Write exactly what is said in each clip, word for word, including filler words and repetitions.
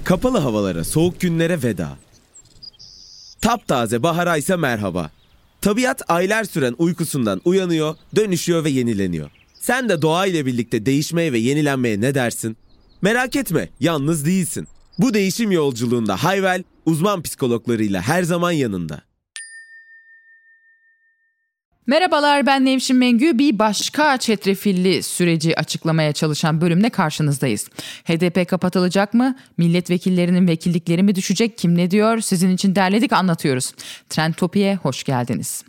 Kapalı havalara, soğuk günlere veda. Taptaze bahara ise merhaba. Tabiat aylar süren uykusundan uyanıyor, dönüşüyor ve yenileniyor. Sen de doğa ile birlikte değişmeye ve yenilenmeye ne dersin? Merak etme, yalnız değilsin. Bu değişim yolculuğunda Hayvel, uzman psikologlarıyla her zaman yanında. Merhabalar, ben Nevşin Mengü. Bir başka çetrefilli süreci açıklamaya çalışan bölümle karşınızdayız. H D P kapatılacak mı? Milletvekillerinin vekillikleri mi düşecek? Kim ne diyor? Sizin için derledik, anlatıyoruz. Trendtopi'ye hoş geldiniz.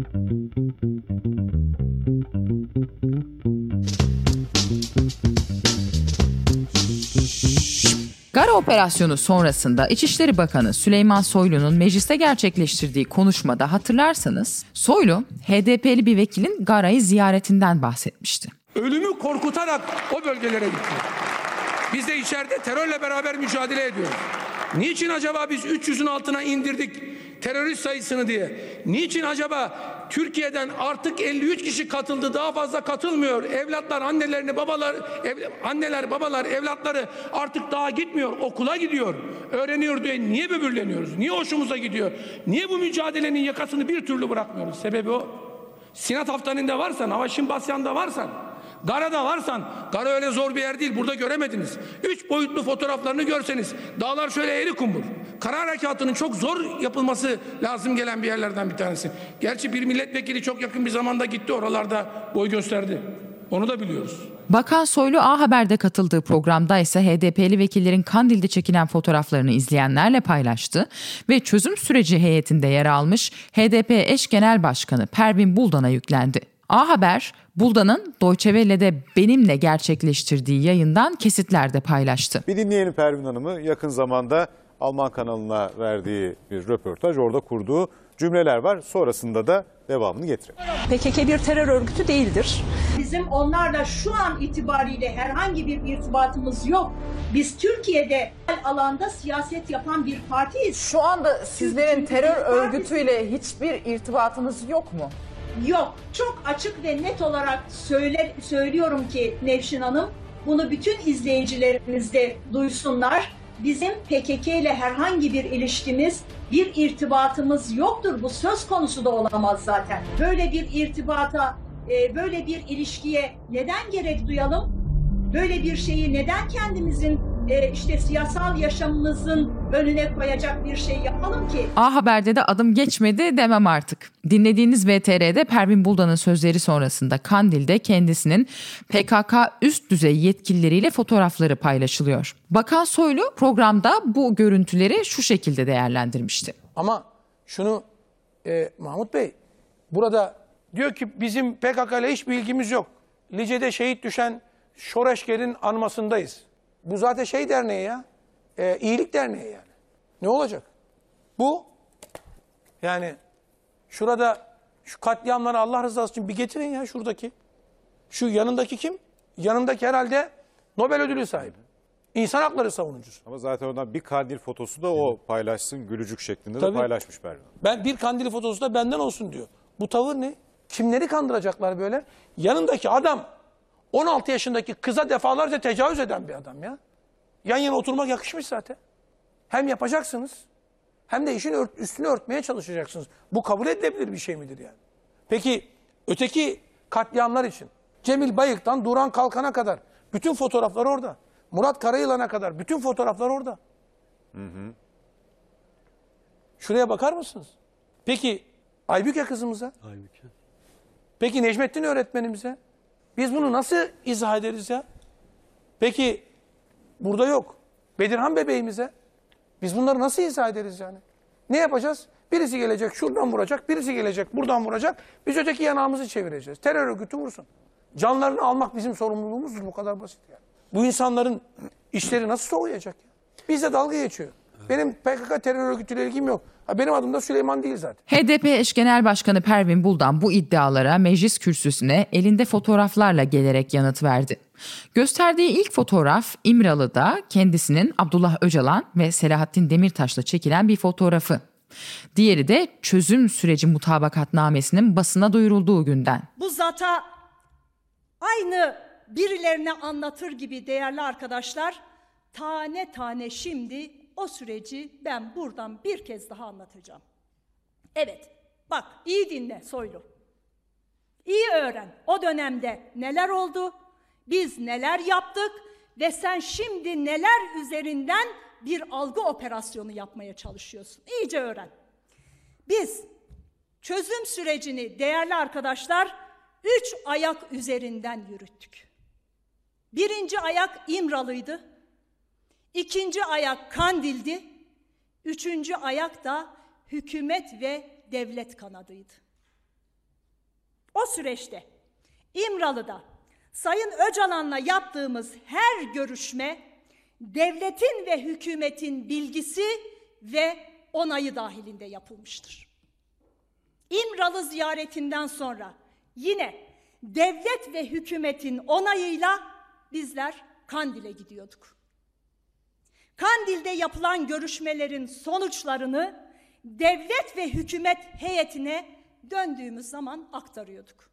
Gara operasyonu sonrasında İçişleri Bakanı Süleyman Soylu'nun mecliste gerçekleştirdiği konuşmada hatırlarsanız Soylu H D P'li bir vekilin Gara'yı ziyaretinden bahsetmişti. Ölümü korkutarak o bölgelere gitti. Biz de içeride terörle beraber mücadele ediyoruz. Niçin acaba biz üç yüzün altına indirdik terörist sayısını diye? Niçin acaba Türkiye'den artık elli üç kişi katıldı, daha fazla katılmıyor. Evlatlar annelerini babalar ev, anneler babalar evlatları artık daha gitmiyor, okula gidiyor, öğreniyor diye niye böbürleniyoruz? Niye hoşumuza gidiyor? Niye bu mücadelenin yakasını bir türlü bırakmıyoruz? Sebebi o. Sinat Haftanı'nda varsan, Avaşin Basyan'da varsan, Gara'da varsan, Gara öyle zor bir yer değil, burada göremediniz. Üç boyutlu fotoğraflarını görseniz, dağlar şöyle eğri kumbur. Kara harekatının çok zor yapılması lazım gelen bir yerlerden bir tanesi. Gerçi bir milletvekili çok yakın bir zamanda gitti, oralarda boy gösterdi. Onu da biliyoruz. Bakan Soylu A Haber'de katıldığı programda ise H D P'li vekillerin Kandil'de çekilen fotoğraflarını izleyenlerle paylaştı ve çözüm süreci heyetinde yer almış H D P eş genel başkanı Pervin Buldan'a yüklendi. A Haber, Buldan'ın Deutsche Welle'de benimle gerçekleştirdiği yayından kesitler de paylaştı. Bir dinleyelim Pervin Hanım'ı. Yakın zamanda Alman kanalına verdiği bir röportaj, orada kurduğu cümleler var. Sonrasında da devamını getirelim. P K K bir terör örgütü değildir. Bizim onlarla şu an itibariyle herhangi bir irtibatımız yok. Biz Türkiye'de alanda siyaset yapan bir partiyiz. Şu anda sizlerin terör örgütüyle hiçbir irtibatınız yok mu? Yok. Çok açık ve net olarak söyle, söylüyorum ki Nevşin Hanım, bunu bütün izleyicilerimiz de duysunlar. Bizim P K K ile herhangi bir ilişkimiz, bir irtibatımız yoktur. Bu söz konusu da olamaz zaten. Böyle bir irtibata, böyle bir ilişkiye neden gerek duyalım? Böyle bir şeyi neden kendimizin işte siyasal yaşamımızın önüne koyacak bir şey yapalım ki? A Haber'de de adım geçmedi demem artık. Dinlediğiniz V T R'de Pervin Buldan'ın sözleri sonrasında Kandil'de kendisinin P K K üst düzey yetkilileriyle fotoğrafları paylaşılıyor. Bakan Soylu programda bu görüntüleri şu şekilde değerlendirmişti. Ama şunu e, Mahmut Bey, burada diyor ki bizim P K K ile hiçbir ilgimiz yok. Lice'de şehit düşen Şoreşker'in anmasındayız. Bu zaten şey derneği ya, e, iyilik derneği yani. Ne olacak? Bu, yani şurada şu katliamları Allah rızası için bir getirin ya şuradaki. Şu yanındaki kim? Yanındaki herhalde Nobel ödülü sahibi. İnsan hakları savunucusu. Ama zaten ondan bir kandil fotosu da o paylaşsın, gülücük şeklinde Tabii. de paylaşmış Pervin. Ben bir kandil fotosu da benden olsun diyor. Bu tavır ne? Kimleri kandıracaklar böyle? Yanındaki adam on altı yaşındaki kıza defalarca tecavüz eden bir adam ya. Yan yana oturmak yakışmış zaten. Hem yapacaksınız hem de işin ört, üstünü örtmeye çalışacaksınız. Bu kabul edilebilir bir şey midir yani? Peki öteki katliamlar için Cemil Bayık'tan Duran Kalkan'a kadar bütün fotoğraflar orada. Murat Karayılan'a kadar bütün fotoğraflar orada. Hı hı. Şuraya bakar mısınız? Peki Aybüke kızımıza? Aybüke. Peki Necmettin öğretmenimize? Biz bunu nasıl izah ederiz ya? Peki burada yok. Bedirhan bebeğimize? Biz bunları nasıl izah ederiz yani? Ne yapacağız? Birisi gelecek şuradan vuracak, birisi gelecek buradan vuracak. Biz öteki yanağımızı çevireceğiz. Terör örgütü vursun. Canlarını almak bizim sorumluluğumuzdur, bu kadar basit yani. Bu insanların işleri nasıl soğuyacak ya? Bizde dalga geçiyor. Benim P K K terör örgütüyle ilgim yok. Ha, benim adım da Süleyman değil zaten. H D P eş genel başkanı Pervin Buldan bu iddialara meclis kürsüsüne elinde fotoğraflarla gelerek yanıt verdi. Gösterdiği ilk fotoğraf İmralı'da kendisinin Abdullah Öcalan ve Selahattin Demirtaş'la çekilen bir fotoğrafı. Diğeri de çözüm süreci mutabakatnamesinin basına duyurulduğu günden. Bu zata aynı birilerine anlatır gibi değerli arkadaşlar, tane tane şimdi o süreci ben buradan bir kez daha anlatacağım. Evet, bak iyi dinle Soylu. İyi öğren o dönemde neler oldu, biz neler yaptık ve sen şimdi neler üzerinden bir algı operasyonu yapmaya çalışıyorsun. İyice öğren. Biz çözüm sürecini değerli arkadaşlar üç ayak üzerinden yürüttük. Birinci ayak İmralı'ydı. İkinci ayak Kandil'di. Üçüncü ayak da hükümet ve devlet kanadıydı. O süreçte İmralı'da Sayın Öcalan'la yaptığımız her görüşme devletin ve hükümetin bilgisi ve onayı dahilinde yapılmıştır. İmralı ziyaretinden sonra yine devlet ve hükümetin onayıyla bizler Kandil'e gidiyorduk. Kandil'de yapılan görüşmelerin sonuçlarını devlet ve hükümet heyetine döndüğümüz zaman aktarıyorduk.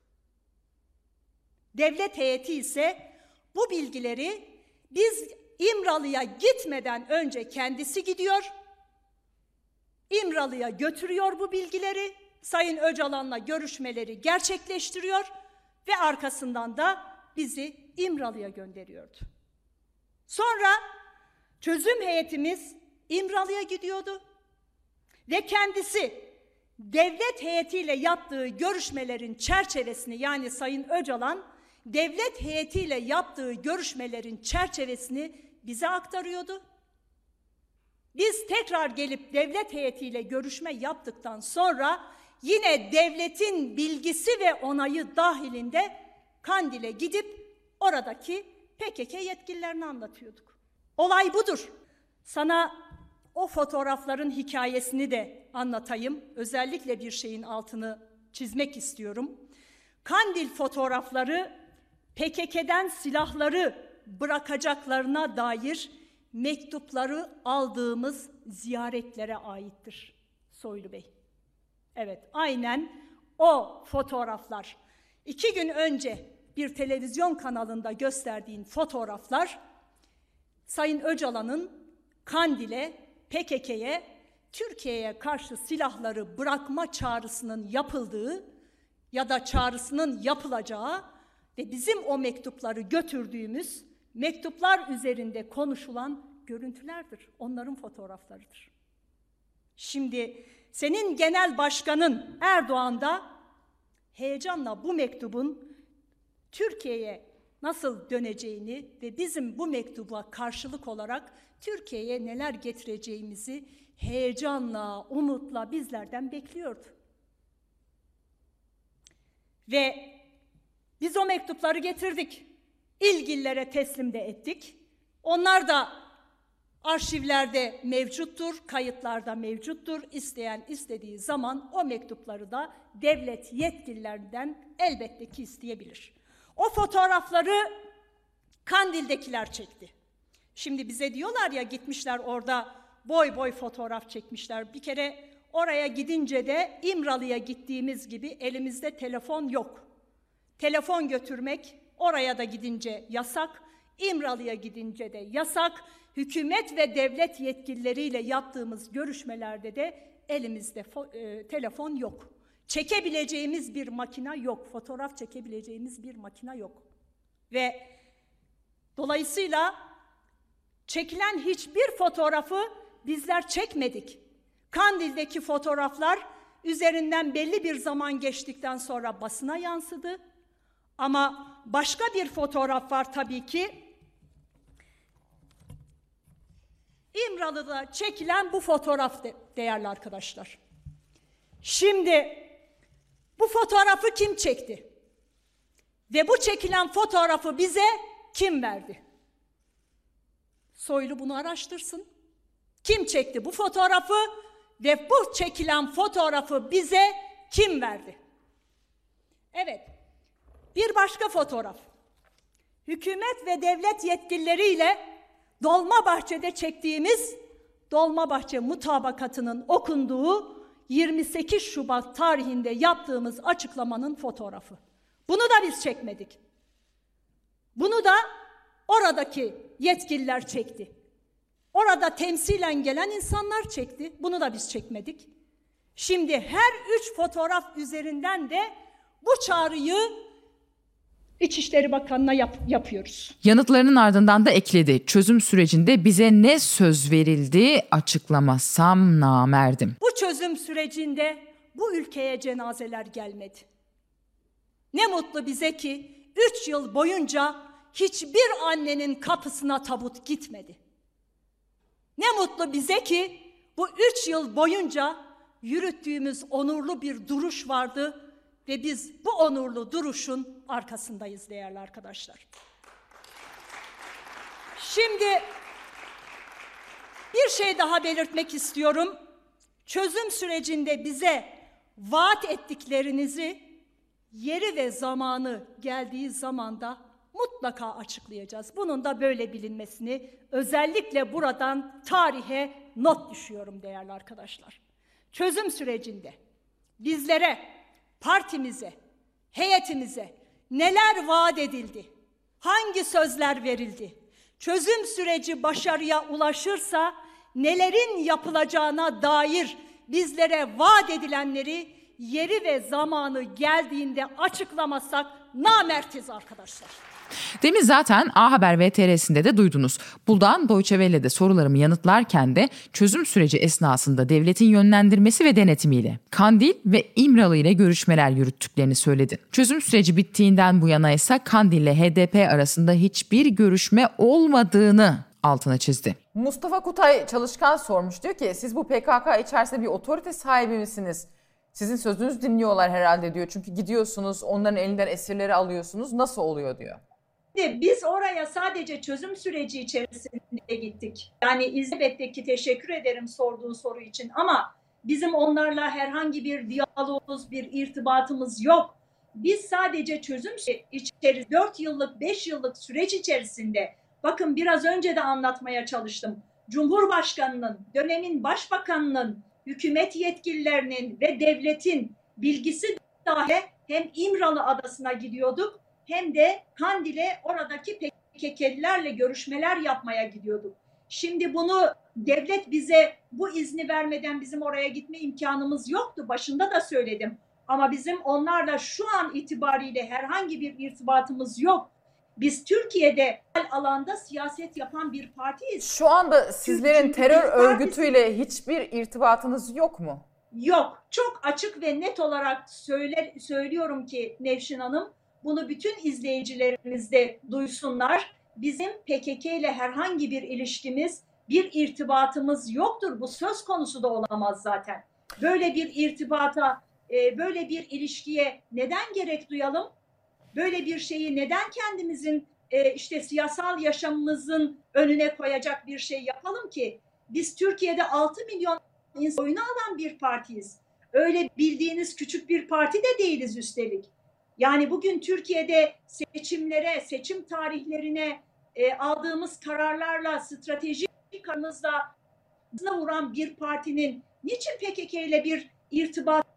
Devlet heyeti ise bu bilgileri biz İmralı'ya gitmeden önce kendisi gidiyor, İmralı'ya götürüyor bu bilgileri, Sayın Öcalan'la görüşmeleri gerçekleştiriyor ve arkasından da bizi İmralı'ya gönderiyordu. Sonra çözüm heyetimiz İmralı'ya gidiyordu ve kendisi devlet heyetiyle yaptığı görüşmelerin çerçevesini, yani Sayın Öcalan devlet heyetiyle yaptığı görüşmelerin çerçevesini bize aktarıyordu. Biz tekrar gelip devlet heyetiyle görüşme yaptıktan sonra yine devletin bilgisi ve onayı dahilinde Kandil'e gidip oradaki P K K yetkililerini anlatıyorduk. Olay budur. Sana o fotoğrafların hikayesini de anlatayım. Özellikle bir şeyin altını çizmek istiyorum. Kandil fotoğrafları P K K'den silahları bırakacaklarına dair mektupları aldığımız ziyaretlere aittir Soylu Bey. Evet, aynen o fotoğraflar. İki gün önce bir televizyon kanalında gösterdiğin fotoğraflar Sayın Öcalan'ın Kandil'e, P K K'ye, Türkiye'ye karşı silahları bırakma çağrısının yapıldığı ya da çağrısının yapılacağı ve bizim o mektupları götürdüğümüz mektuplar üzerinde konuşulan görüntülerdir. Onların fotoğraflarıdır. Şimdi senin genel başkanın Erdoğan da heyecanla bu mektubun Türkiye'ye nasıl döneceğini ve bizim bu mektuba karşılık olarak Türkiye'ye neler getireceğimizi heyecanla, umutla bizlerden bekliyordu. Ve biz o mektupları getirdik. İlgililere teslim de ettik. Onlar da arşivlerde mevcuttur, kayıtlarda mevcuttur. İsteyen istediği zaman o mektupları da devlet yetkililerinden elbette ki isteyebilir. O fotoğrafları Kandil'dekiler çekti. Şimdi bize diyorlar ya, gitmişler orada boy boy fotoğraf çekmişler. Bir kere oraya gidince de İmralı'ya gittiğimiz gibi elimizde telefon yok. Telefon götürmek oraya da gidince yasak, İmralı'ya gidince de yasak. Hükümet ve devlet yetkilileriyle yaptığımız görüşmelerde de elimizde e, telefon yok. Çekebileceğimiz bir makine yok, fotoğraf çekebileceğimiz bir makine yok. Ve dolayısıyla çekilen hiçbir fotoğrafı bizler çekmedik. Kandil'deki fotoğraflar üzerinden belli bir zaman geçtikten sonra basına yansıdı. Ama başka bir fotoğraf var tabii ki. İmralı'da çekilen bu fotoğraf de, değerli arkadaşlar. Şimdi bu fotoğrafı kim çekti? Ve bu çekilen fotoğrafı bize kim verdi? Soylu bunu araştırsın. Kim çekti bu fotoğrafı ve bu çekilen fotoğrafı bize kim verdi? Evet, bir başka fotoğraf. Hükümet ve devlet yetkilileriyle Dolmabahçe'de çektiğimiz Dolmabahçe mutabakatının okunduğu yirmi sekiz Şubat tarihinde yaptığımız açıklamanın fotoğrafı. Bunu da biz çekmedik. Bunu da oradaki yetkililer çekti. Orada temsilen gelen insanlar çekti. Bunu da biz çekmedik. Şimdi her üç fotoğraf üzerinden de bu çağrıyı İçişleri Bakanı'na yap- yapıyoruz. Yanıtlarının ardından da ekledi. Çözüm sürecinde bize ne söz verildi açıklamazsam namerdim. Bu çözüm sürecinde bu ülkeye cenazeler gelmedi. Ne mutlu bize ki üç yıl boyunca hiçbir annenin kapısına tabut gitmedi. Ne mutlu bize ki bu üç yıl boyunca yürüttüğümüz onurlu bir duruş vardı ve biz bu onurlu duruşun arkasındayız değerli arkadaşlar. Şimdi bir şey daha belirtmek istiyorum. Çözüm sürecinde bize vaat ettiklerinizi yeri ve zamanı geldiği zaman da mutlaka açıklayacağız. Bunun da böyle bilinmesini özellikle buradan tarihe not düşüyorum değerli arkadaşlar. Çözüm sürecinde bizlere, partimize, heyetimize neler vaat edildi? Hangi sözler verildi? Çözüm süreci başarıya ulaşırsa nelerin yapılacağına dair bizlere vaat edilenleri yeri ve zamanı geldiğinde açıklamazsak namertiz arkadaşlar. Demin zaten A Haber V T R'sinde de duydunuz. Buldan Deutsche Welle'de sorularımı yanıtlarken de çözüm süreci esnasında devletin yönlendirmesi ve denetimiyle Kandil ve İmralı ile görüşmeler yürüttüklerini söyledi. Çözüm süreci bittiğinden bu yana ise Kandil ile H D P arasında hiçbir görüşme olmadığını altına çizdi. Mustafa Kutay Çalışkan sormuş, diyor ki siz bu P K K içerisinde bir otorite sahibi misiniz? Sizin sözünüzü dinliyorlar herhalde diyor. Çünkü gidiyorsunuz, onların elinden esirleri alıyorsunuz. Nasıl oluyor diyor. Biz oraya sadece çözüm süreci içerisinde gittik. Yani elbette ki teşekkür ederim sorduğu soru için ama bizim onlarla herhangi bir diyalogumuz, bir irtibatımız yok. Biz sadece çözüm içerisinde dört yıllık, beş yıllık süreç içerisinde, bakın biraz önce de anlatmaya çalıştım. Cumhurbaşkanının, dönemin başbakanının, hükümet yetkililerinin ve devletin bilgisi dahi hem İmralı Adası'na gidiyorduk hem de Kandil'e oradaki P K K'lilerle görüşmeler yapmaya gidiyorduk. Şimdi bunu devlet bize bu izni vermeden bizim oraya gitme imkanımız yoktu. Başında da söyledim. Ama bizim onlarla şu an itibariyle herhangi bir irtibatımız yok. Biz Türkiye'de alanda siyaset yapan bir partiyiz. Şu anda sizlerin Çünkü terör biz örgütüyle hiçbir irtibatınız yok mu? Yok. Çok açık ve net olarak söyle, söylüyorum ki Nevşin Hanım, bunu bütün izleyicilerimiz de duysunlar. Bizim P K K ile herhangi bir ilişkimiz, bir irtibatımız yoktur. Bu söz konusu da olamaz zaten. Böyle bir irtibata, böyle bir ilişkiye neden gerek duyalım? Böyle bir şeyi neden kendimizin işte siyasal yaşamımızın önüne koyacak bir şey yapalım ki? Biz Türkiye'de altı milyon insan oyunu alan bir partiyiz. Öyle bildiğiniz küçük bir parti de değiliz üstelik. Yani bugün Türkiye'de seçimlere, seçim tarihlerine e, aldığımız kararlarla, stratejik kararımızla vuran bir partinin niçin P K K ile bir irtibatı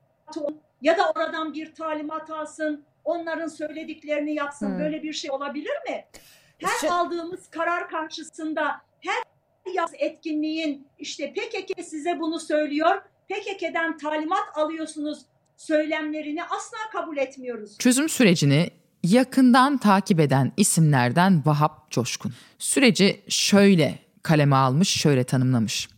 ya da oradan bir talimat alsın, onların söylediklerini yapsın, hmm. böyle bir şey olabilir mi? Her şey... aldığımız karar karşısında, her yaz etkinliğin işte P K K size bunu söylüyor, P K K'den talimat alıyorsunuz söylemlerini asla kabul etmiyoruz. Çözüm sürecini yakından takip eden isimlerden Vahap Coşkun süreci şöyle kaleme almış, şöyle tanımlamış.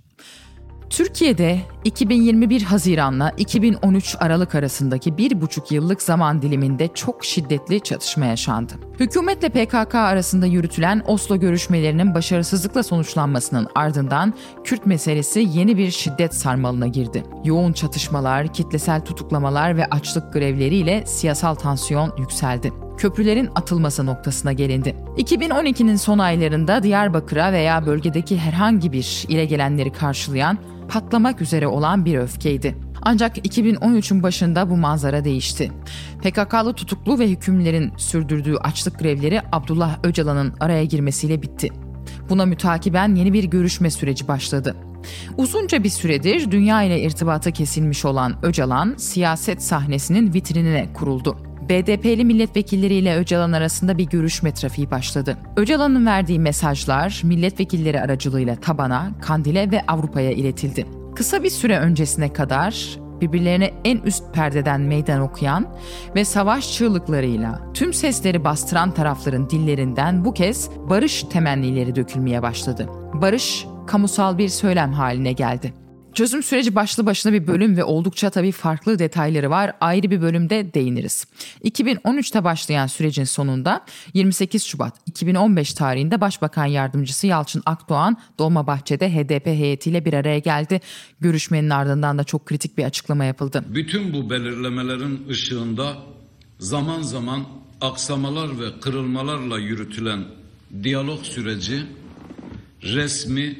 Türkiye'de iki bin yirmi bir Haziran'la iki bin on üç Aralık arasındaki bir buçuk yıllık zaman diliminde çok şiddetli çatışma yaşandı. Hükümetle P K K arasında yürütülen Oslo görüşmelerinin başarısızlıkla sonuçlanmasının ardından Kürt meselesi yeni bir şiddet sarmalına girdi. Yoğun çatışmalar, kitlesel tutuklamalar ve açlık grevleriyle siyasal tansiyon yükseldi. Köprülerin atılması noktasına gelindi. iki bin on ikinin son aylarında Diyarbakır'a veya bölgedeki herhangi bir ile gelenleri karşılayan, patlamak üzere olan bir öfkeydi. Ancak iki bin on üçün başında bu manzara değişti. P K K'lı tutuklu ve hükümlülerin sürdürdüğü açlık grevleri Abdullah Öcalan'ın araya girmesiyle bitti. Buna mütakiben yeni bir görüşme süreci başladı. Uzunca bir süredir dünya ile irtibatı kesilmiş olan Öcalan, siyaset sahnesinin vitrinine kuruldu. B D P'li milletvekilleriyle Öcalan arasında bir görüşme trafiği başladı. Öcalan'ın verdiği mesajlar milletvekilleri aracılığıyla tabana, Kandil'e ve Avrupa'ya iletildi. Kısa bir süre öncesine kadar birbirlerine en üst perdeden meydan okuyan ve savaş çığlıklarıyla tüm sesleri bastıran tarafların dillerinden bu kez barış temennileri dökülmeye başladı. Barış, kamusal bir söylem haline geldi. Çözüm süreci başlı başına bir bölüm ve oldukça tabii farklı detayları var. Ayrı bir bölümde değiniriz. iki bin on üçte başlayan sürecin sonunda yirmi sekiz Şubat iki bin on beş tarihinde Başbakan Yardımcısı Yalçın Akdoğan Dolmabahçe'de H D P heyetiyle bir araya geldi. Görüşmenin ardından da çok kritik bir açıklama yapıldı. Bütün bu belirlemelerin ışığında zaman zaman aksamalar ve kırılmalarla yürütülen diyalog süreci resmi,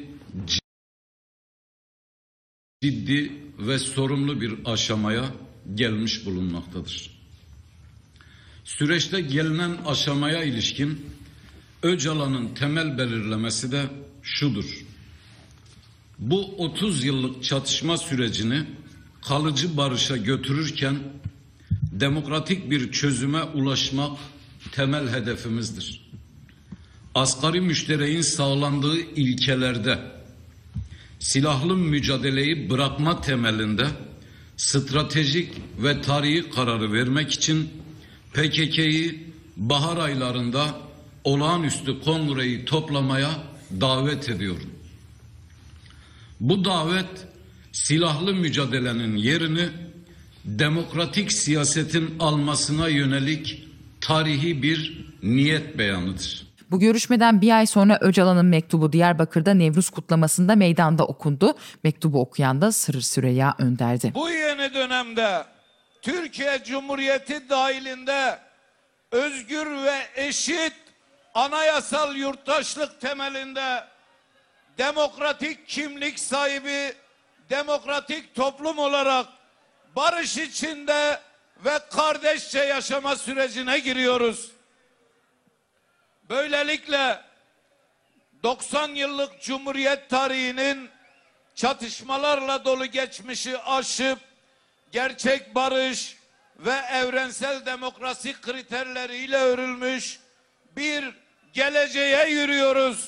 ciddi ve sorumlu bir aşamaya gelmiş bulunmaktadır. Süreçte gelinen aşamaya ilişkin Öcalan'ın temel belirlemesi de şudur: bu otuz yıllık çatışma sürecini kalıcı barışa götürürken demokratik bir çözüme ulaşmak temel hedefimizdir. Asgari müştereğin sağlandığı ilkelerde silahlı mücadeleyi bırakma temelinde stratejik ve tarihi kararı vermek için P K K'yı bahar aylarında olağanüstü kongreyi toplamaya davet ediyorum. Bu davet silahlı mücadelenin yerini demokratik siyasetin almasına yönelik tarihi bir niyet beyanıdır. Bu görüşmeden bir ay sonra Öcalan'ın mektubu Diyarbakır'da Nevruz kutlamasında meydanda okundu. Mektubu okuyan da Sırrı Süreyya Önder'di. Bu yeni dönemde Türkiye Cumhuriyeti dahilinde özgür ve eşit anayasal yurttaşlık temelinde demokratik kimlik sahibi demokratik toplum olarak barış içinde ve kardeşçe yaşama sürecine giriyoruz. Böylelikle doksan yıllık Cumhuriyet tarihinin çatışmalarla dolu geçmişi aşıp gerçek barış ve evrensel demokrasi kriterleriyle örülmüş bir geleceğe yürüyoruz.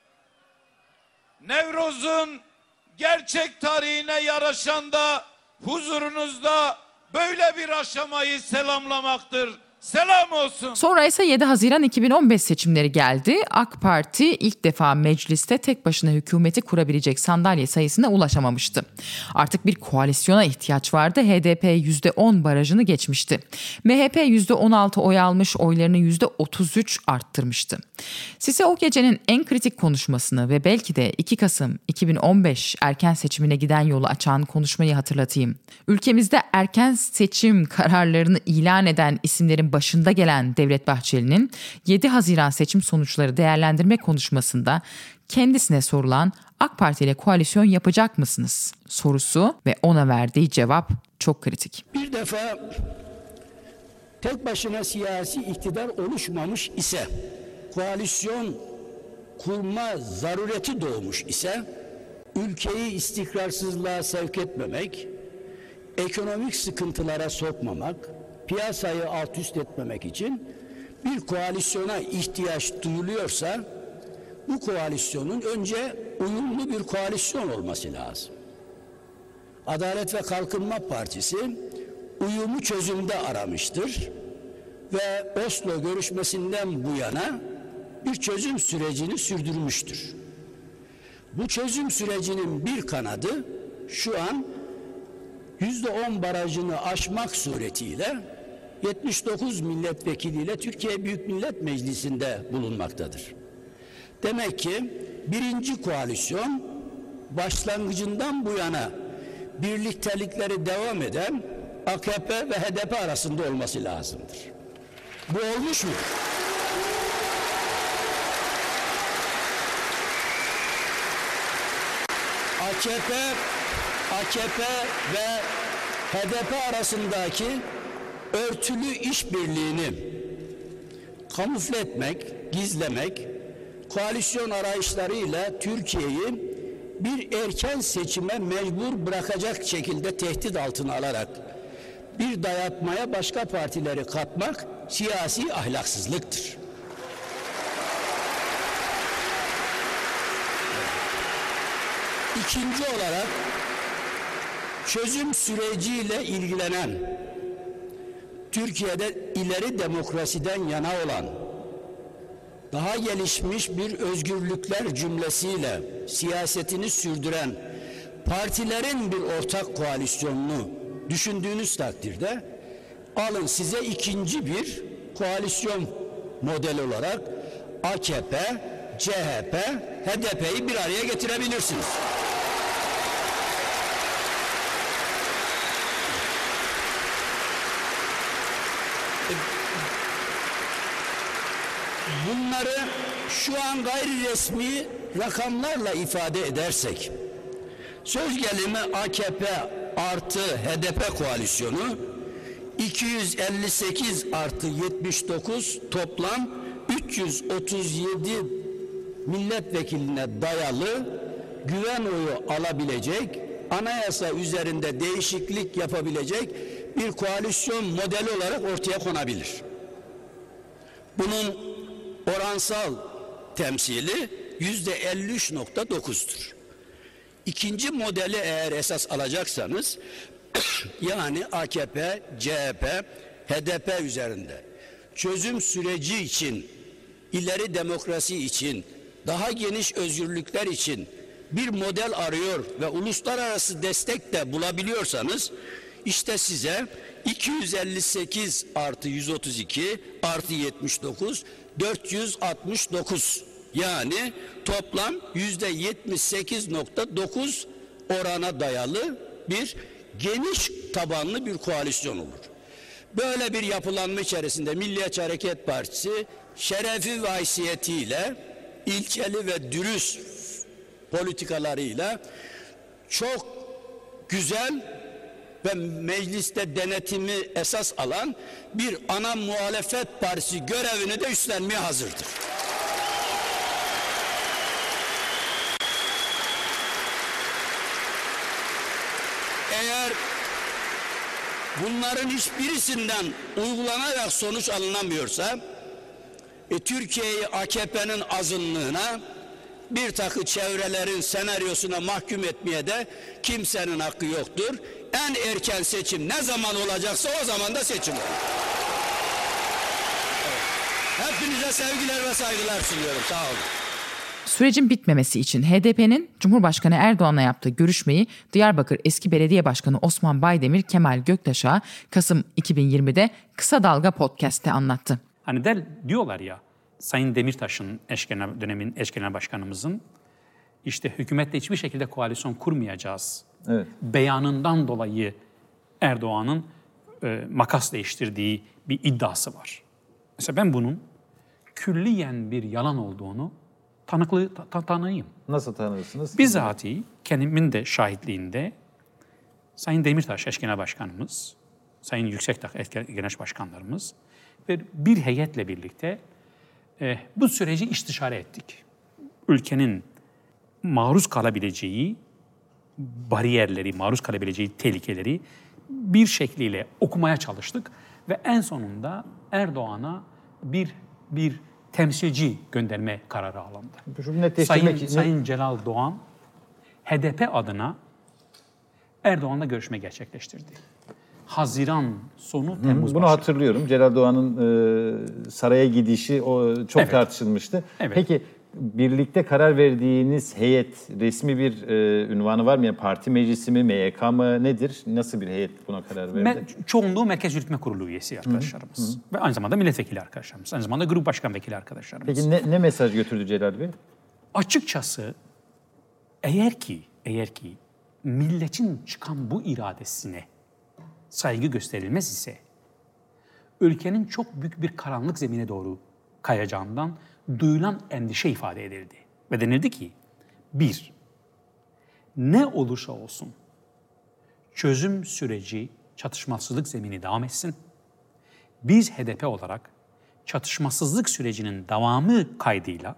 Nevruz'un gerçek tarihine yaraşan da huzurunuzda böyle bir aşamayı selamlamaktır. Selam olsun. Sonra ise yedi Haziran iki bin on beş seçimleri geldi. AK Parti ilk defa mecliste tek başına hükümeti kurabilecek sandalye sayısına ulaşamamıştı. Artık bir koalisyona ihtiyaç vardı. H D P yüzde on barajını geçmişti. M H P yüzde on altı oy almış, oylarını yüzde otuz üç arttırmıştı. Size o gecenin en kritik konuşmasını ve belki de iki Kasım iki bin on beş erken seçimine giden yolu açan konuşmayı hatırlatayım. Ülkemizde erken seçim kararlarını ilan eden isimlerin başında gelen Devlet Bahçeli'nin yedi Haziran seçim sonuçları değerlendirme konuşmasında kendisine sorulan AK Parti ile koalisyon yapacak mısınız sorusu ve ona verdiği cevap çok kritik. Bir defa tek başına siyasi iktidar oluşmamış ise, koalisyon kurma zarureti doğmuş ise, ülkeyi istikrarsızlığa sevk etmemek, ekonomik sıkıntılara sokmamak, piyasayı alt üst etmemek için bir koalisyona ihtiyaç duyuluyorsa, bu koalisyonun önce uyumlu bir koalisyon olması lazım. Adalet ve Kalkınma Partisi uyumu çözümde aramıştır ve Oslo görüşmesinden bu yana bir çözüm sürecini sürdürmüştür. Bu çözüm sürecinin bir kanadı şu an yüzde on barajını aşmak suretiyle yetmiş dokuz milletvekiliyle Türkiye Büyük Millet Meclisi'nde bulunmaktadır. Demek ki birinci koalisyon başlangıcından bu yana birliktelikleri devam eden A K P ve H D P arasında olması lazımdır. Bu olmuş mu? A K P A K P ve H D P arasındaki örtülü işbirliğini kamufle etmek, gizlemek, koalisyon arayışlarıyla Türkiye'yi bir erken seçime mecbur bırakacak şekilde tehdit altına alarak bir dayatmaya başka partileri katmak siyasi ahlaksızlıktır. İkinci olarak çözüm süreciyle ilgilenen, Türkiye'de ileri demokrasiden yana olan, daha gelişmiş bir özgürlükler cümlesiyle siyasetini sürdüren partilerin bir ortak koalisyonunu düşündüğünüz takdirde alın size ikinci bir koalisyon modeli olarak A K P, C H P, H D P'yi bir araya getirebilirsiniz. Bunları şu an gayri resmi rakamlarla ifade edersek, söz gelimi A K P artı H D P koalisyonu iki yüz elli sekiz artı yetmiş dokuz toplam üç yüz otuz yedi milletvekiline dayalı güven oyu alabilecek, anayasa üzerinde değişiklik yapabilecek bir koalisyon modeli olarak ortaya konabilir. Bunun oransal temsili yüzde elli üç nokta dokuz'dur. İkinci modeli eğer esas alacaksanız yani A K P, C H P, H D P üzerinde çözüm süreci için, ileri demokrasi için, daha geniş özgürlükler için bir model arıyor ve uluslararası destek de bulabiliyorsanız işte size iki yüz elli sekiz artı yüz otuz iki artı yetmiş dokuz dört yüz altmış dokuz yani toplam yüzde yetmiş sekiz nokta dokuz orana dayalı bir geniş tabanlı bir koalisyon olur. Böyle bir yapılanma içerisinde Milliyetçi Hareket Partisi şerefi ve haysiyetiyle, ilkeli ve dürüst politikalarıyla çok güzel ve mecliste denetimi esas alan bir ana muhalefet partisi görevini de üstlenmeye hazırdır. Eğer bunların hiçbirisinden uygulanarak sonuç alınamıyorsa, e, Türkiye'yi A K P'nin azınlığına, bir takı çevrelerin senaryosuna mahkum etmeye de kimsenin hakkı yoktur. En erken seçim ne zaman olacaksa o zaman da seçim olur. Evet. Hepinize sevgiler ve saygılar sunuyorum. Sağ olun. Sürecin bitmemesi için H D P'nin Cumhurbaşkanı Erdoğan'la yaptığı görüşmeyi Diyarbakır eski belediye başkanı Osman Baydemir Kemal Göktaş'a Kasım iki bin yirmi'de Kısa Dalga Podcast'te anlattı. Hani der, diyorlar ya, Sayın Demirtaş'ın eş genel, dönemin eş genel başkanımızın işte hükümetle hiçbir şekilde koalisyon kurmayacağız. Evet. Beyanından dolayı Erdoğan'ın e, makas değiştirdiği bir iddiası var. Mesela ben bunun külliyen bir yalan olduğunu tanıklı ta, tanıyım. Nasıl tanırsınız? Bizatihi kendimin de şahitliğinde Sayın Demirtaş eş genel başkanımız, Sayın Yüksekdağ eş genel başkanlarımız ve bir heyetle birlikte e, bu süreci istişare ettik. Ülkenin maruz kalabileceği bariyerleri, maruz kalabileceği tehlikeleri bir şekliyle okumaya çalıştık ve en sonunda Erdoğan'a bir bir temsilci gönderme kararı alındı. Sayın, için... Sayın Celal Doğan H D P adına Erdoğan'la görüşme gerçekleştirdi. Haziran sonu Temmuz Bunu başı. hatırlıyorum. Celal Doğan'ın e, saraya gidişi o çok evet. tartışılmıştı. Evet. Peki birlikte karar verdiğiniz heyet resmi bir e, ünvanı var mı? Yani parti meclisi mi, M Y K mı nedir? Nasıl bir heyet buna karar verdi? Me- çoğunluğu Merkez Yürütme Kurulu üyesi arkadaşlarımız. Hı hı. Ve aynı zamanda milletvekili arkadaşlarımız. Aynı zamanda grup başkan vekili arkadaşlarımız. Peki ne, ne mesaj götürdü Celal Bey? Açıkçası eğer ki, eğer ki milletin çıkan bu iradesine saygı gösterilmez ise ülkenin çok büyük bir karanlık zemine doğru kayacağından duyulan endişe ifade edildi. Ve denildi ki, bir, ne olursa olsun çözüm süreci çatışmasızlık zemini devam etsin. Biz H D P olarak çatışmasızlık sürecinin devamı kaydıyla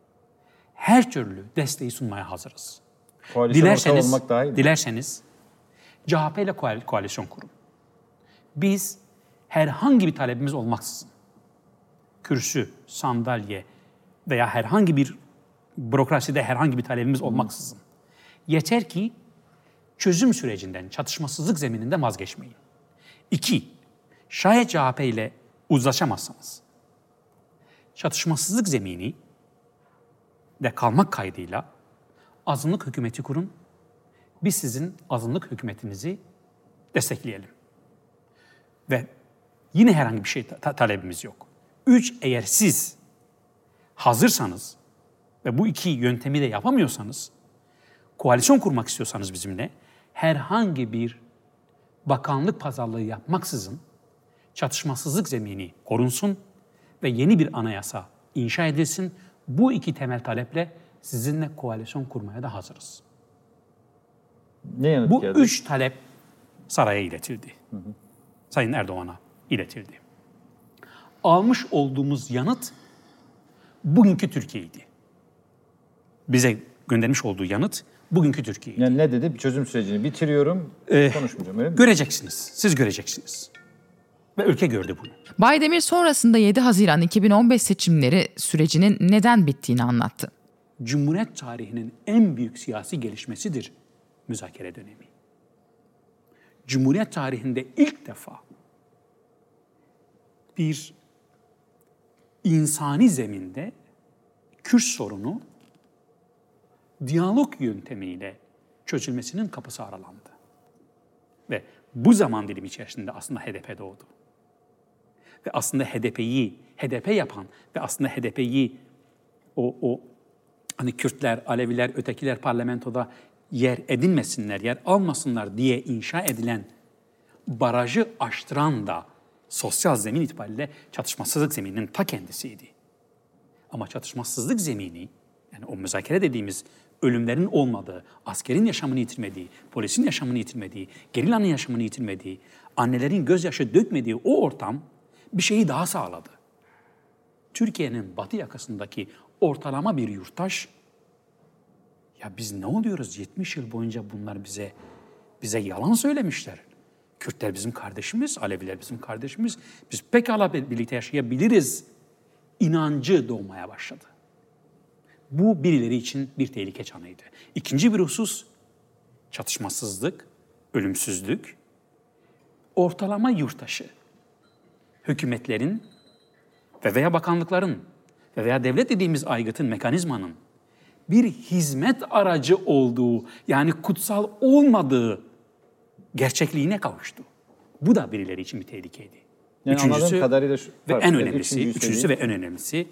her türlü desteği sunmaya hazırız. Koalisyon dilerseniz, olmak daha iyi mi? Dilerseniz C H P ile koalisyon kurun. Biz herhangi bir talebimiz olmaksızın, kürsü, sandalye veya herhangi bir bürokraside herhangi bir talebimiz olmaksızın, yeter ki çözüm sürecinden, çatışmasızlık zemininde vazgeçmeyin. İki, şayet C H P ile uzlaşamazsanız, çatışmasızlık zemini de kalmak kaydıyla azınlık hükümeti kurun, biz sizin azınlık hükümetinizi destekleyelim. Ve yine herhangi bir şey ta- talebimiz yok. Üç, eğer siz hazırsanız ve bu iki yöntemi de yapamıyorsanız, koalisyon kurmak istiyorsanız bizimle, herhangi bir bakanlık pazarlığı yapmaksızın çatışmasızlık zemini korunsun ve yeni bir anayasa inşa edilsin. Bu iki temel taleple sizinle koalisyon kurmaya da hazırız. Ne yanıt Bu geldi? üç talep saraya iletildi. Hı hı. Sayın Erdoğan'a iletildi. Almış olduğumuz yanıt bugünkü Türkiye'ydi. Bize göndermiş olduğu yanıt bugünkü Türkiye'ydi. Yani ne dedi? Bir çözüm sürecini bitiriyorum, ee, konuşmayacağım öyle mi? Göreceksiniz, siz göreceksiniz. Ve ülke gördü bunu. Baydemir sonrasında yedi Haziran iki bin on beş seçimleri sürecinin neden bittiğini anlattı. Cumhuriyet tarihinin en büyük siyasi gelişmesidir müzakere dönemi. Cumhuriyet tarihinde ilk defa bir insani zeminde Kürt sorunu diyalog yöntemiyle çözülmesinin kapısı aralandı. Ve bu zaman dilimi içerisinde aslında H D P doğdu. Ve aslında H D P'yi, H D P yapan ve aslında H D P'yi o, o hani Kürtler, Aleviler, ötekiler parlamentoda yer edinmesinler, yer almasınlar diye inşa edilen barajı aştıran da sosyal zemin itibariyle çatışmasızlık zemininin ta kendisiydi. Ama çatışmasızlık zemini, yani o müzakere dediğimiz ölümlerin olmadığı, askerin yaşamını yitirmediği, polisin yaşamını yitirmediği, gerillanın yaşamını yitirmediği, annelerin gözyaşı dökmediği o ortam bir şeyi daha sağladı. Türkiye'nin batı yakasındaki ortalama bir yurttaş, ya biz ne oluyoruz? yetmiş yıl boyunca bunlar bize bize yalan söylemişler. Kürtler bizim kardeşimiz, Aleviler bizim kardeşimiz. Biz pekala birlikte yaşayabiliriz inancı doğmaya başladı. Bu birileri için bir tehlike çanıydı. İkinci bir husus, çatışmasızlık, ölümsüzlük, ortalama yurttaşı, hükümetlerin ve veya bakanlıkların ve veya devlet dediğimiz aygıtın, mekanizmanın bir hizmet aracı olduğu, yani kutsal olmadığı gerçekliğine kavuştu. Bu da birileri için bir tehlikeydi. Yani üçüncüsü kadarıyla şu, ve pardon, en önemlisi, üçüncüsü, üçüncüsü ve en önemlisi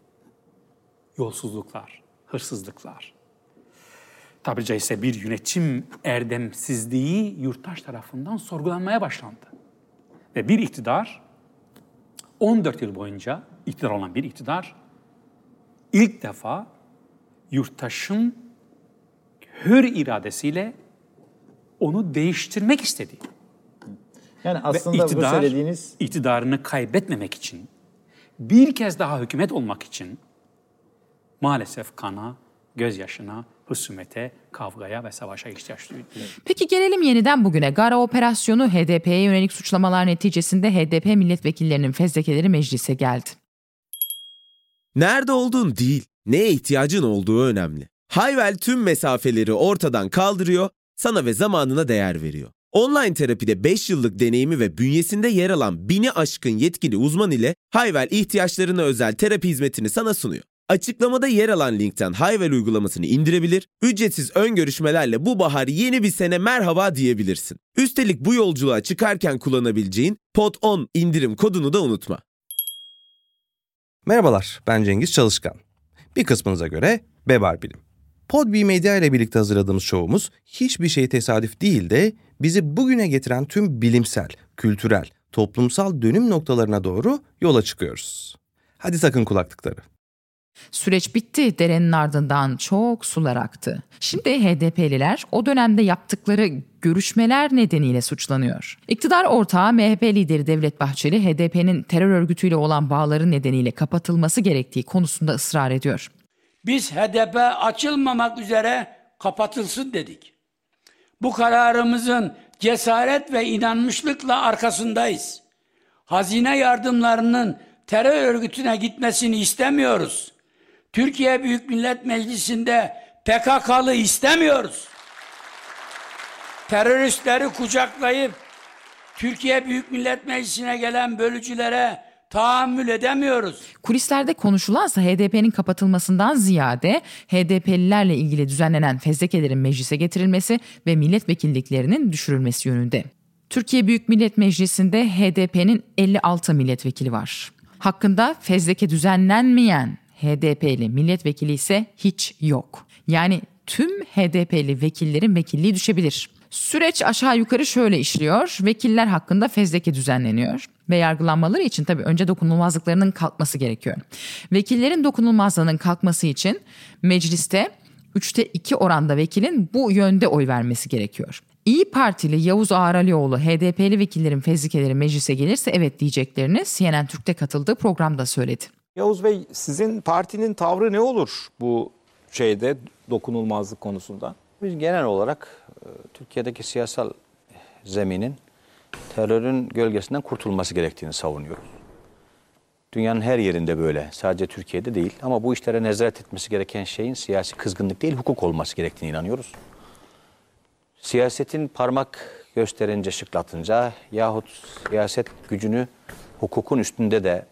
yolsuzluklar, hırsızlıklar. Tabiri caizse bir yönetim erdemsizliği yurttaş tarafından sorgulanmaya başlandı. Ve bir iktidar, on dört yıl boyunca iktidar olan bir iktidar, ilk defa yurttaşın hür iradesiyle onu değiştirmek istedi. Yani aslında ve iktidar, bu söylediğiniz iktidarını kaybetmemek için, bir kez daha hükümet olmak için maalesef kana, gözyaşına, husumete, kavgaya ve savaşa ihtiyaç duydu. Peki gelelim yeniden bugüne. Gara operasyonu H D P'ye yönelik suçlamalar neticesinde H D P milletvekillerinin fezlekeleri meclise geldi. Nerede olduğun değil, neye ihtiyacın olduğu önemli. Hayvel tüm mesafeleri ortadan kaldırıyor, sana ve zamanına değer veriyor. Online terapide beş yıllık deneyimi ve bünyesinde yer alan bini aşkın yetkili uzman ile Hayvel ihtiyaçlarına özel terapi hizmetini sana sunuyor. Açıklamada yer alan linkten Hayvel uygulamasını indirebilir, ücretsiz ön görüşmelerle bu bahar yeni bir sene merhaba diyebilirsin. Üstelik bu yolculuğa çıkarken kullanabileceğin Pod on indirim kodunu da unutma. Merhabalar, ben Cengiz Çalışkan. Bir kısmınıza göre Bebar Bilim. Podbi Medya ile birlikte hazırladığımız şovumuz hiçbir şey tesadüf değil de bizi bugüne getiren tüm bilimsel, kültürel, toplumsal dönüm noktalarına doğru yola çıkıyoruz. Hadi takın kulaklıkları. Süreç bitti, derenin ardından çok sular aktı. Şimdi H D P'liler o dönemde yaptıkları görüşmeler nedeniyle suçlanıyor. İktidar ortağı M H P lideri Devlet Bahçeli, H D P'nin terör örgütüyle olan bağları nedeniyle kapatılması gerektiği konusunda ısrar ediyor. Biz H D P açılmamak üzere kapatılsın dedik. Bu kararımızın cesaret ve inanmışlıkla arkasındayız. Hazine yardımlarının terör örgütüne gitmesini istemiyoruz. Türkiye Büyük Millet Meclisi'nde P K K'lı istemiyoruz. Teröristleri kucaklayıp Türkiye Büyük Millet Meclisi'ne gelen bölücülere tahammül edemiyoruz. Kulislerde konuşulansa H D P'nin kapatılmasından ziyade H D P'lilerle ilgili düzenlenen fezlekelerin meclise getirilmesi ve milletvekilliklerinin düşürülmesi yönünde. Türkiye Büyük Millet Meclisi'nde H D P'nin elli altı milletvekili var. Hakkında fezleke düzenlenmeyen H D P'li milletvekili ise hiç yok. Yani tüm H D P'li vekillerin vekilliği düşebilir. Süreç aşağı yukarı şöyle işliyor. Vekiller hakkında fezleke düzenleniyor ve yargılanmaları için tabii önce dokunulmazlıklarının kalkması gerekiyor. Vekillerin dokunulmazlığının kalkması için mecliste üçte iki oranda vekilin bu yönde oy vermesi gerekiyor. İyi Partili Yavuz Ağralioğlu H D P'li vekillerin fezlekeleri meclise gelirse evet diyeceklerini C N N Türk'te katıldığı programda söyledi. Yavuz Bey, sizin partinin tavrı ne olur bu şeyde, dokunulmazlık konusunda? Biz genel olarak Türkiye'deki siyasal zeminin terörün gölgesinden kurtulması gerektiğini savunuyoruz. Dünyanın her yerinde böyle, sadece Türkiye'de değil. Ama bu işlere nezaret etmesi gereken şeyin siyasi kızgınlık değil, hukuk olması gerektiğine inanıyoruz. Siyasetin parmak gösterince, şıklatınca yahut siyaset gücünü hukukun üstünde de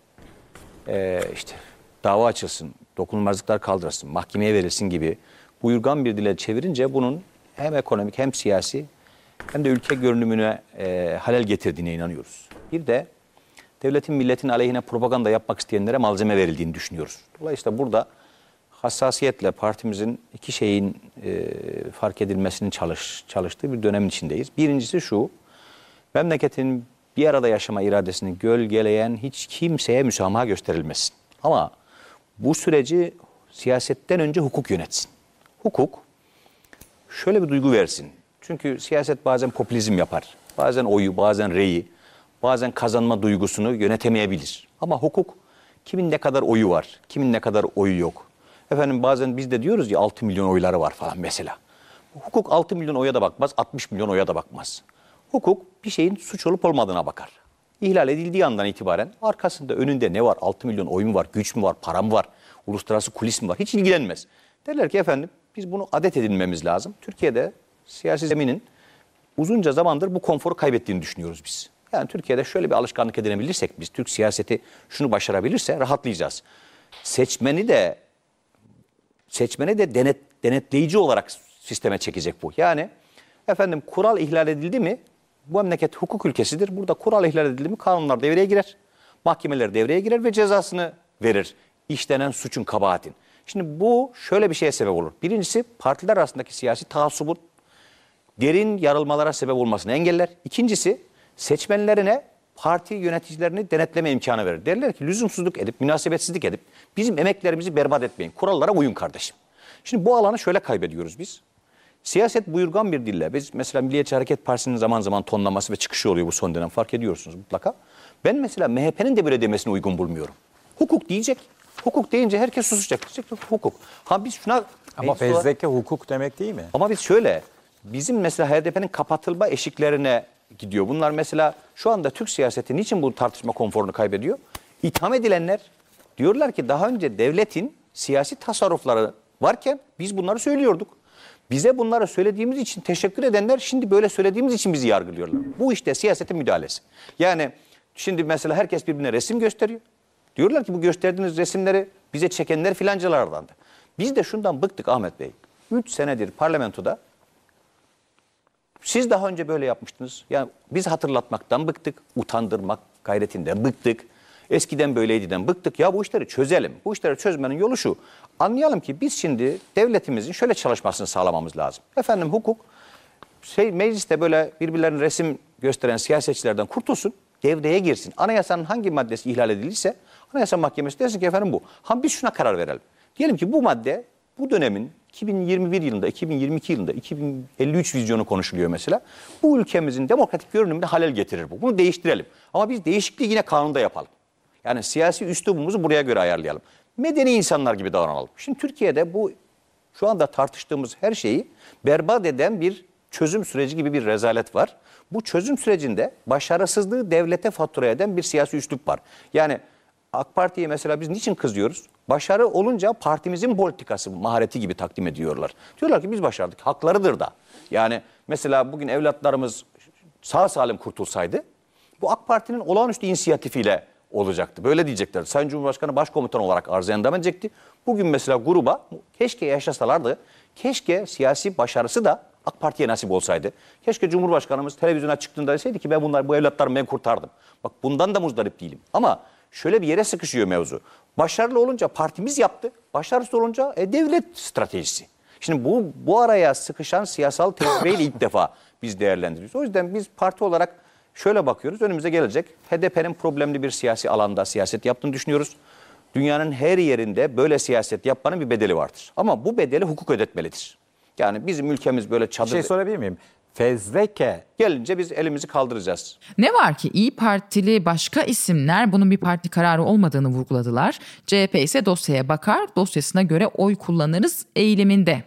e, işte dava açılsın, dokunulmazlıklar kaldırılsın, mahkemeye verilsin gibi buyurgan bir dile çevirince bunun hem ekonomik hem siyasi hem de ülke görünümüne e, halel getirdiğine inanıyoruz. Bir de devletin milletin aleyhine propaganda yapmak isteyenlere malzeme verildiğini düşünüyoruz. Dolayısıyla burada hassasiyetle partimizin iki şeyin e, fark edilmesinin çalış, çalıştığı bir dönemin içindeyiz. Birincisi şu, memleketin bir arada yaşama iradesini gölgeleyen hiç kimseye müsamaha gösterilmesin. Ama bu süreci siyasetten önce hukuk yönetsin. Hukuk şöyle bir duygu versin. Çünkü siyaset bazen popülizm yapar. Bazen oyu, bazen reyi, bazen kazanma duygusunu yönetemeyebilir. Ama hukuk kimin ne kadar oyu var, kimin ne kadar oyu yok. Efendim bazen biz de diyoruz ya altı milyon oyları var falan mesela. Hukuk altı milyon oya da bakmaz, altmış milyon oya da bakmaz. Hukuk bir şeyin suç olup olmadığına bakar. İhlal edildiği andan itibaren arkasında önünde ne var? altı milyon oy mu var, güç mü var, para mı var, uluslararası kulis mi var? Hiç ilgilenmez. Derler ki efendim biz bunu adet edinmemiz lazım. Türkiye'de siyasi zeminin uzunca zamandır bu konforu kaybettiğini düşünüyoruz biz. Yani Türkiye'de şöyle bir alışkanlık edinebilirsek biz, Türk siyaseti şunu başarabilirse rahatlayacağız. Seçmeni de seçmeni de denet, denetleyici olarak sisteme çekecek bu. Yani efendim kural ihlal edildi mi? Bu memleket hukuk ülkesidir. Burada kural ihlal edildi mi kanunlar devreye girer. Mahkemeler devreye girer ve cezasını verir. İşlenen suçun, kabahatin. Şimdi bu şöyle bir şeye sebep olur. Birincisi partiler arasındaki siyasi taassubun derin yarılmalara sebep olmasını engeller. İkincisi seçmenlerine parti yöneticilerini denetleme imkanı verir. Derler ki lüzumsuzluk edip, münasebetsizlik edip bizim emeklerimizi berbat etmeyin. Kurallara uyun kardeşim. Şimdi bu alanı şöyle kaybediyoruz biz. Siyaset buyurgan bir dille. Biz mesela Milliyetçi Hareket Partisi'nin zaman zaman tonlaması ve çıkışı oluyor bu son dönem. Fark ediyorsunuz mutlaka. Ben mesela M H P'nin de böyle demesini uygun bulmuyorum. Hukuk diyecek. Hukuk deyince herkes susacak. Hukuk. Ha biz şuna... Ama fezleke hukuk demek değil mi? Ama biz şöyle... Bizim mesela H D P'nin kapatılma eşiklerine gidiyor. Bunlar mesela şu anda Türk siyaseti niçin bu tartışma konforunu kaybediyor? İtham edilenler diyorlar ki daha önce devletin siyasi tasarrufları varken biz bunları söylüyorduk. Bize bunları söylediğimiz için teşekkür edenler şimdi böyle söylediğimiz için bizi yargılıyorlar. Bu işte siyasetin müdahalesi. Yani şimdi mesela herkes birbirine resim gösteriyor. Diyorlar ki bu gösterdiğiniz resimleri bize çekenler filancalardandı. Biz de şundan bıktık Ahmet Bey. Üç senedir parlamentoda siz daha önce böyle yapmıştınız. Yani biz hatırlatmaktan bıktık, utandırmak gayretinden bıktık. Eskiden böyleydiden bıktık. Ya bu işleri çözelim. Bu işleri çözmenin yolu şu. Anlayalım ki biz şimdi devletimizin şöyle çalışmasını sağlamamız lazım. Efendim hukuk şey, mecliste böyle birbirlerine resim gösteren siyasetçilerden kurtulsun, devreye girsin. Anayasanın hangi maddesi ihlal edildiyse Anayasa Mahkemesi desin ki efendim bu. Ha biz şuna karar verelim. Diyelim ki bu madde bu dönemin iki bin yirmi bir yılında, iki bin yirmi iki yılında, iki bin elli üç vizyonu konuşuluyor mesela. Bu ülkemizin demokratik görünümüne halel getirir bu. Bunu değiştirelim. Ama biz değişikliği yine kanunda yapalım. Yani siyasi üslubumuzu buraya göre ayarlayalım. Medeni insanlar gibi davranalım. Şimdi Türkiye'de bu şu anda tartıştığımız her şeyi berbat eden bir çözüm süreci gibi bir rezalet var. bu çözüm sürecinde başarısızlığı devlete fatura eden bir siyasi üslup var. Yani AK Parti'ye mesela biz niçin kızıyoruz? Başarı olunca partimizin politikası mahareti gibi takdim ediyorlar. Diyorlar ki biz başardık, haklarıdır da. Yani mesela bugün evlatlarımız sağ salim kurtulsaydı bu AK Parti'nin olağanüstü inisiyatifiyle olacaktı. Böyle diyecekler. Sayın Cumhurbaşkanı başkomutan olarak arıza endam edecekti. Bugün mesela gruba keşke yaşasalardı, keşke siyasi başarısı da AK Parti'ye nasip olsaydı. Keşke Cumhurbaşkanımız televizyona çıktığında deseydi ki ben bunlar bu evlatlarımı ben kurtardım. Bak bundan da muzdarip değilim. Ama şöyle bir yere sıkışıyor mevzu. Başarılı olunca partimiz yaptı. Başarısız olunca e, devlet stratejisi. Şimdi bu bu araya sıkışan siyasal tecrübeyi ilk defa biz değerlendiriyoruz. O yüzden biz parti olarak şöyle bakıyoruz. Önümüze gelecek H D P'nin problemli bir siyasi alanda siyaset yaptığını düşünüyoruz. Dünyanın her yerinde böyle siyaset yapmanın bir bedeli vardır. Ama bu bedeli hukuk ödetmelidir. Yani bizim ülkemiz böyle çadır... Bir şey sorabilir miyim? Fezleke gelince biz elimizi kaldıracağız. Ne var ki İyi Partili başka isimler bunun bir parti kararı olmadığını vurguladılar. C H P ise dosyaya bakar, dosyasına göre oy kullanırız eğiliminde.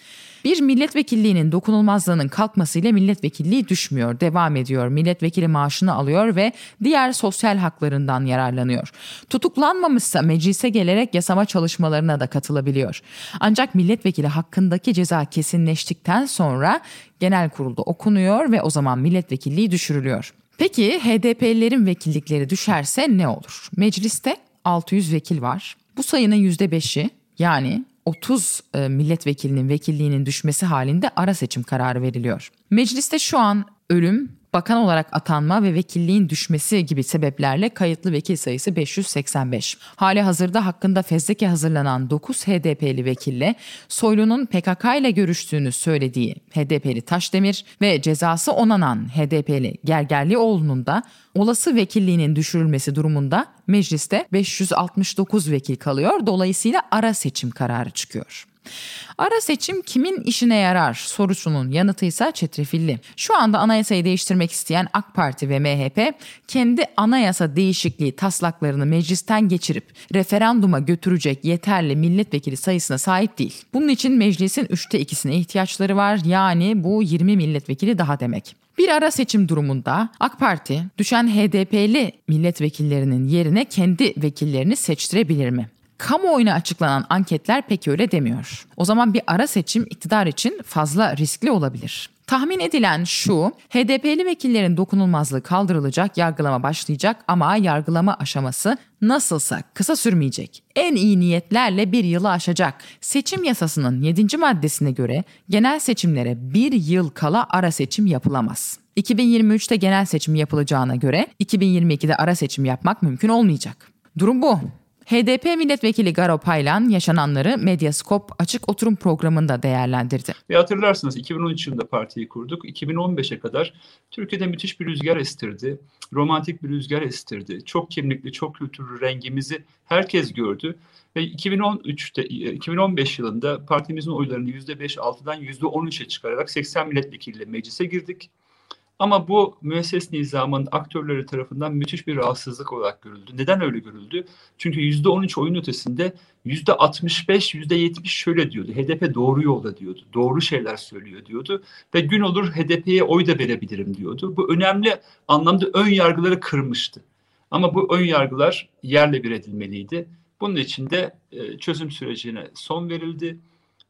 Bir milletvekilliğinin dokunulmazlığının kalkmasıyla milletvekilliği düşmüyor, devam ediyor. Milletvekili maaşını alıyor ve diğer sosyal haklarından yararlanıyor. Tutuklanmamışsa meclise gelerek yasama çalışmalarına da katılabiliyor. Ancak milletvekili hakkındaki ceza kesinleştikten sonra genel kurulda okunuyor ve o zaman milletvekilliği düşürülüyor. Peki H D P'lilerin vekillikleri düşerse ne olur? Mecliste altı yüz vekil var. Bu sayının yüzde beşi yani otuz e, milletvekilinin vekilliğinin düşmesi halinde ara seçim kararı veriliyor. Mecliste şu an ölüm, bakan olarak atanma ve vekilliğin düşmesi gibi sebeplerle kayıtlı vekil sayısı beş yüz seksen beş. Hali hazırda hakkında fezleke hazırlanan dokuz H D P'li vekille Soylu'nun P K K ile görüştüğünü söylediği H D P'li Taşdemir ve cezası onanan H D P'li Gergerlioğlu'nun da olası vekilliğinin düşürülmesi durumunda mecliste beş yüz altmış dokuz vekil kalıyor. Dolayısıyla ara seçim kararı çıkıyor. Ara seçim kimin işine yarar sorusunun yanıtı ise çetrefilli. Şu anda anayasayı değiştirmek isteyen AK Parti ve M H P kendi anayasa değişikliği taslaklarını meclisten geçirip referanduma götürecek yeterli milletvekili sayısına sahip değil. Bunun için meclisin üçte ikisine ihtiyaçları var, yani bu yirmi milletvekili daha demek. Bir ara seçim durumunda AK Parti düşen H D P'li milletvekillerinin yerine kendi vekillerini seçtirebilir mi? Kamuoyuna açıklanan anketler pek öyle demiyor. O zaman bir ara seçim iktidar için fazla riskli olabilir. Tahmin edilen şu, H D P'li vekillerin dokunulmazlığı kaldırılacak, yargılama başlayacak ama yargılama aşaması nasılsa kısa sürmeyecek. En iyi niyetlerle bir yılı aşacak. Seçim yasasının yedinci maddesine göre genel seçimlere bir yıl kala ara seçim yapılamaz. iki bin yirmi üçte genel seçim yapılacağına göre iki bin yirmi ikide ara seçim yapmak mümkün olmayacak. Durum bu. H D P milletvekili Garo Paylan yaşananları Medyaskop açık oturum programında değerlendirdi. Ve hatırlarsınız iki bin on üç yılında partiyi kurduk. iki bin on beşe kadar Türkiye'de müthiş bir rüzgar estirdi. Romantik bir rüzgar estirdi. Çok kimlikli, çok kültürlü rengimizi herkes gördü. Ve iki bin on üçte, iki bin on beş yılında partimizin oylarını yüzde beş altıdan yüzde on üçe çıkararak seksen milletvekiliyle meclise girdik. Ama bu müesses nizamın aktörleri tarafından müthiş bir rahatsızlık olarak görüldü. Neden öyle görüldü? Çünkü yüzde on üç oyun ötesinde yüzde altmış beş, yüzde yetmiş şöyle diyordu. H D P doğru yolda diyordu. Doğru şeyler söylüyor diyordu. Ve gün olur H D P'ye oy da verebilirim diyordu. Bu önemli anlamda ön yargıları kırmıştı. Ama bu ön yargılar yerle bir edilmeliydi. Bunun için de çözüm sürecine son verildi.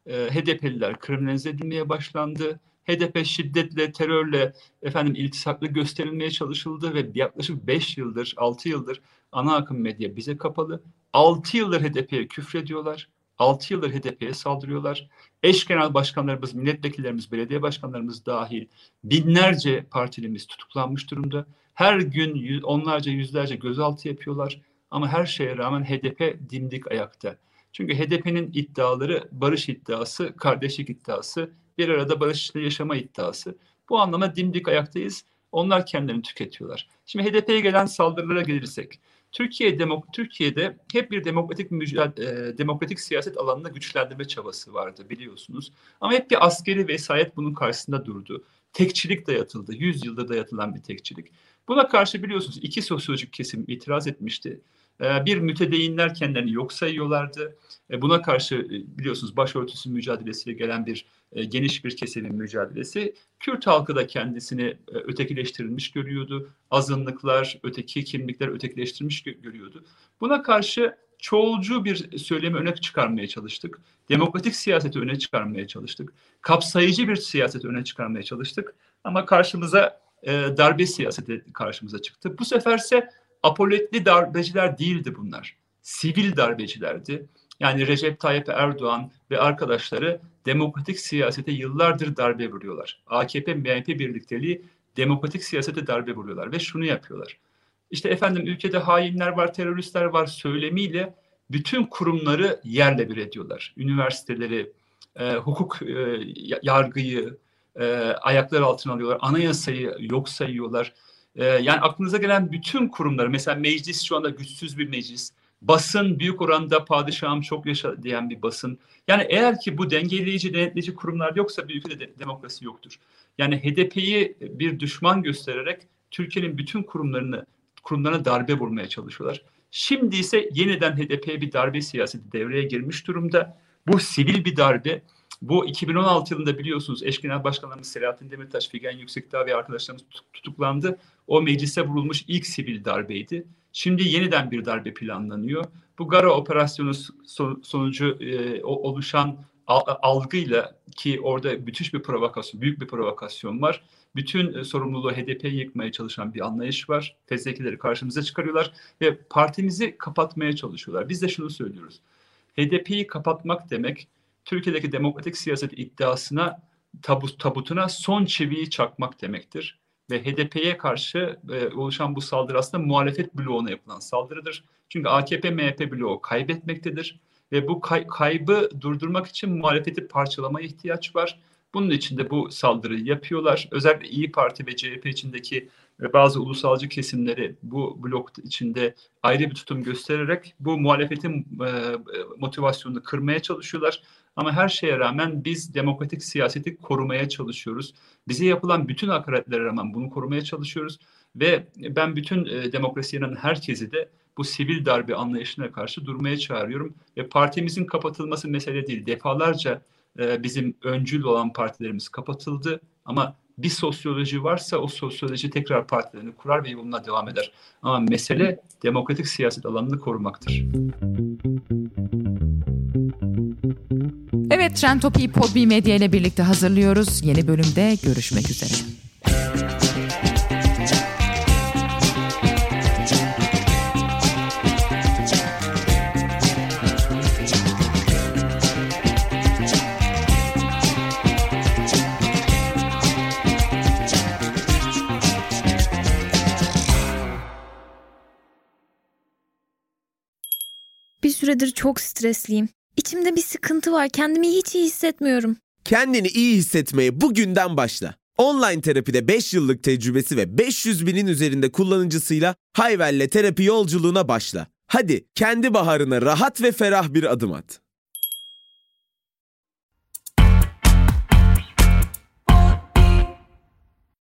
H D P'liler kriminalize edilmeye başlandı. H D P şiddetle, terörle efendim iltisaklı gösterilmeye çalışıldı ve yaklaşık beş yıldır, altı yıldır ana akım medya bize kapalı. altı yıldır H D P'ye küfrediyorlar. altı yıldır H D P'ye saldırıyorlar. Eş genel başkanlarımız, milletvekillerimiz, belediye başkanlarımız dahil binlerce partilimiz tutuklanmış durumda. Her gün onlarca, yüzlerce gözaltı yapıyorlar. Ama her şeye rağmen H D P dimdik ayakta. Çünkü H D P'nin iddiaları barış iddiası, kardeşlik iddiası, bir arada barışçıl yaşama iddiası. Bu anlamda dimdik ayaktayız. Onlar kendilerini tüketiyorlar. Şimdi H D P'ye gelen saldırılara gelirsek, Türkiye demok- Türkiye'de hep bir demokratik mücadele, e, demokratik siyaset alanında güçlendirme çabası vardı biliyorsunuz. Ama hep bir askeri vesayet bunun karşısında durdu. Tekçilik dayatıldı. yüz yılda dayatılan bir tekçilik. Buna karşı biliyorsunuz iki sosyolojik kesim itiraz etmişti. Bir, mütedeyinler kendilerini yok sayıyorlardı. Buna karşı biliyorsunuz başörtüsü mücadelesiyle gelen bir geniş bir kesimin mücadelesi. Kürt halkı da kendisini ötekileştirilmiş görüyordu. Azınlıklar, öteki kimlikler ötekileştirilmiş görüyordu. Buna karşı çoğulcu bir söylemi öne çıkarmaya çalıştık. Demokratik siyaseti öne çıkarmaya çalıştık. Kapsayıcı bir siyaseti öne çıkarmaya çalıştık. Ama karşımıza e, darbe siyaseti karşımıza çıktı. Bu seferse apoletli darbeciler değildi bunlar. Sivil darbecilerdi. Yani Recep Tayyip Erdoğan ve arkadaşları demokratik siyasete yıllardır darbe vuruyorlar. A K P M H P birlikteliği demokratik siyasete darbe vuruyorlar ve şunu yapıyorlar. İşte efendim ülkede hainler var, teröristler var söylemiyle bütün kurumları yerle bir ediyorlar. Üniversiteleri, e, hukuk e, yargıyı e, ayaklar altına alıyorlar. Anayasayı yok sayıyorlar. E, yani aklınıza gelen bütün kurumları, mesela meclis şu anda güçsüz bir meclis. Basın büyük oranda padişahım çok yaşa diyen bir basın. Yani eğer ki bu dengeleyici, denetleyici kurumlar yoksa bir ülkede de, demokrasi yoktur. Yani H D P'yi bir düşman göstererek Türkiye'nin bütün kurumlarını kurumlarına darbe vurmaya çalışıyorlar. Şimdi ise yeniden H D P'ye bir darbe siyaseti devreye girmiş durumda. Bu sivil bir darbe. Bu iki bin on altı yılında biliyorsunuz eş genel başkanlarımız Selahattin Demirtaş, Figen Yüksekdağ ve arkadaşlarımız tutuklandı. O meclise vurulmuş ilk sivil darbeydi. Şimdi yeniden bir darbe planlanıyor. Bu Gara operasyonu sonucu e, oluşan algıyla, ki orada müthiş bir provokasyon, büyük bir provokasyon var. Bütün e, sorumluluğu H D P'ye yıkmaya çalışan bir anlayış var. Fezlekeleri karşımıza çıkarıyorlar ve partimizi kapatmaya çalışıyorlar. Biz de şunu söylüyoruz. H D P'yi kapatmak demek, Türkiye'deki demokratik siyaset iddiasına, tabut, tabutuna son çiviyi çakmak demektir. Ve H D P'ye karşı e, oluşan bu saldırı aslında muhalefet bloğuna yapılan saldırıdır. Çünkü A K P M H P bloğu kaybetmektedir. Ve bu kay- kaybı durdurmak için muhalefeti parçalamaya ihtiyaç var. Bunun için de bu saldırıyı yapıyorlar. Özellikle İYİ Parti ve C H P içindeki bazı ulusalcı kesimleri bu blok içinde ayrı bir tutum göstererek bu muhalefetin e, motivasyonunu kırmaya çalışıyorlar. Ama her şeye rağmen biz demokratik siyaseti korumaya çalışıyoruz. Bize yapılan bütün hakaretlere rağmen bunu korumaya çalışıyoruz. Ve ben bütün e, demokrasiye inanan herkesi de bu sivil darbe anlayışına karşı durmaya çağırıyorum. Ve partimizin kapatılması mesele değil. Defalarca e, bizim öncül olan partilerimiz kapatıldı. Ama bir sosyoloji varsa o sosyoloji tekrar partilerini kurar ve yoluna devam eder. Ama mesele demokratik siyaset alanını korumaktır. Evet, Trend Topi'yi Podbi Medya ile birlikte hazırlıyoruz. Yeni bölümde görüşmek üzere. Bir süredir çok stresliyim. İçimde bir sıkıntı var. Kendimi hiç iyi hissetmiyorum. Kendini iyi hissetmeye bugünden başla. Online terapide beş yıllık tecrübesi ve beş yüz binin üzerinde kullanıcısıyla Hayvel'le terapi yolculuğuna başla. Hadi kendi baharına rahat ve ferah bir adım at.